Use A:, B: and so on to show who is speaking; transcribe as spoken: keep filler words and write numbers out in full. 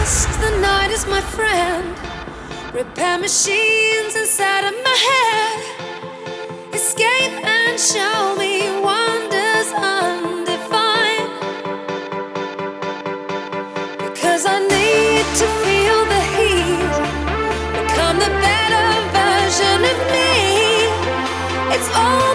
A: trust the night is my friend. Repair machines inside of my head. Escape and show me wonders undefined. Because I need to feel the heat. Become the better version of me. It's all